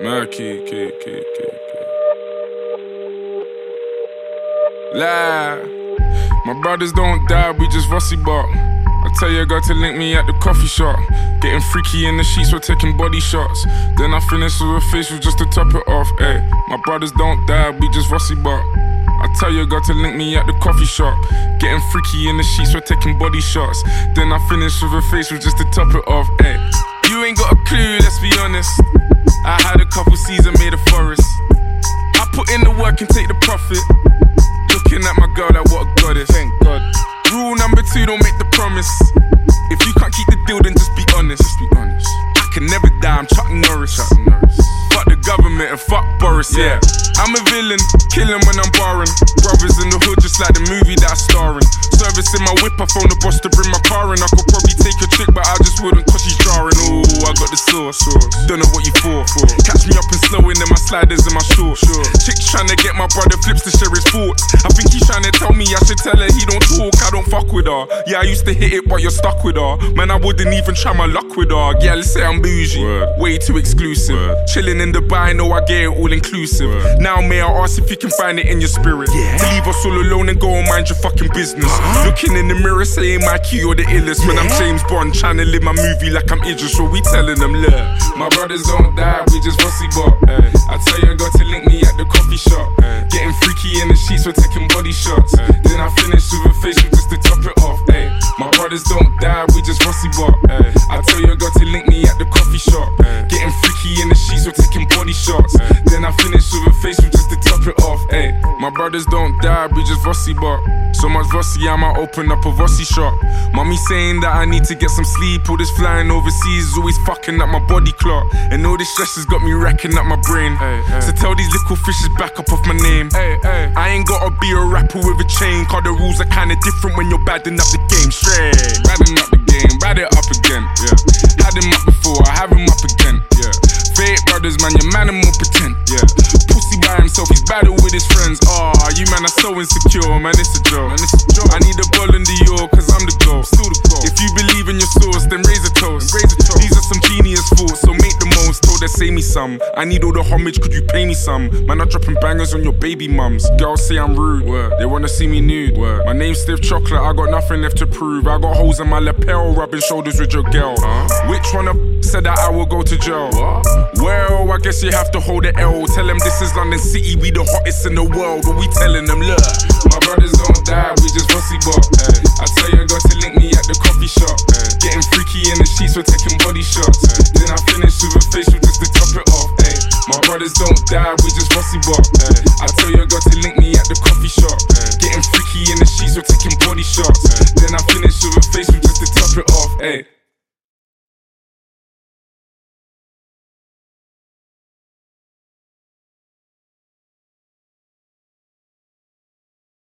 Murky. Lie. My brothers don't die, we just rusty bark. I tell your girl to link me at the coffee shop. Getting freaky in the sheets, we're taking body shots. Then I finish with a facial just to top it off. Ay, my brothers don't die, we just rusty bark. I tell your girl to link me at the coffee shop. Getting freaky in the sheets, we're taking body shots. Then I finish with a facial just to top it off. Ay, you ain't got a clue, let's be honest. I had a couple seasons made a forest. I put in the work and take the profit. Looking at my girl like what a goddess. Thank God. Rule number 2, don't make the promise. If you can't keep the deal, then just be honest. I can never die, I'm Chuck Norris. Fuck the government and fuck Boris, yeah. I'm a villain, killing when I'm barring. Brothers in the hood just like the movie that I star in. Service in my whip, I phone the boss to bring my car in. I could probably take a chick, but I just wouldn't cause she's jarring. Ooh, I got the sauce. Don't know what you for. Catch me up and slowing in my sliders and my shorts. Chick's trying to get my brother Flips to share his thoughts. I think he's trying to tell me I should tell her he don't talk, I don't fuck with her. Yeah, I used to hit it, but you're stuck with her. Man, I wouldn't even try my luck with her. Yeah, let's say I'm bougie, way too exclusive. Chilling in Dubai, know I get it all inclusive. Now may I ask if you can find it in your spirit to leave us all alone and go and mind your fucking business. Looking in the mirror saying my key or the illest. When I'm James Bond trying to live my movie like I'm Idris. So we telling them, look, my brothers don't die, we just rusty bop. I tell you I got to link me at the coffee shop. Getting freaky in the sheets, we're taking body shots. Then I finish with a facial just to top it off. My brothers don't die, we just rusty bop. I tell you I got to link me at the coffee shop. Getting freaky in the sheets, we're taking body shots. Then I finish with a facial just to top it off. My brothers don't die, we just rusty bop. So much rusty, I might open up a rusty shop. Mommy saying that I need to get some sleep. All this flying overseas is always fucking up my body clock. And all this stress has got me racking up my brain. So tell these little fishes back up off my name. I ain't gotta be a rapper with a chain, cause the rules are kinda different when you're badding up the game. Straight badding up the game, bad it up again. Had him up before, I have him up again. Fake brothers, man, your man and more pretend. Pussy by himself, he's battle with his friends. You man are so insecure, man, it's a joke. I need a ball in the York, cause I'm the goal. If you believe in your source, then raise a toast. These are some genius thoughts, so make the most. Told her, say me some. I need all the homage, could you pay me some? Man, I'm dropping bangers on your baby mums. Girls say I'm rude, they wanna see me nude. My name's Stiff Chocolate, I got nothing left to prove. I got holes in my lapel, rubbing shoulders with your girl. Which one of said that I will go to jail? Well, I guess you have to hold the L. Tell them this is London City, we the hottest in the world. What we telling them, look, my brothers don't die, we just rusty bop. I tell you I got to link me at the coffee shop. Getting freaky in the sheets, we're taking body shots. Then I finish with a facial just to top it off. My brothers don't die, we just rusty bop. I tell you I got to link me at the coffee shop. Getting freaky in the sheets, we're taking body shots. Then I finish with a facial just to top it off.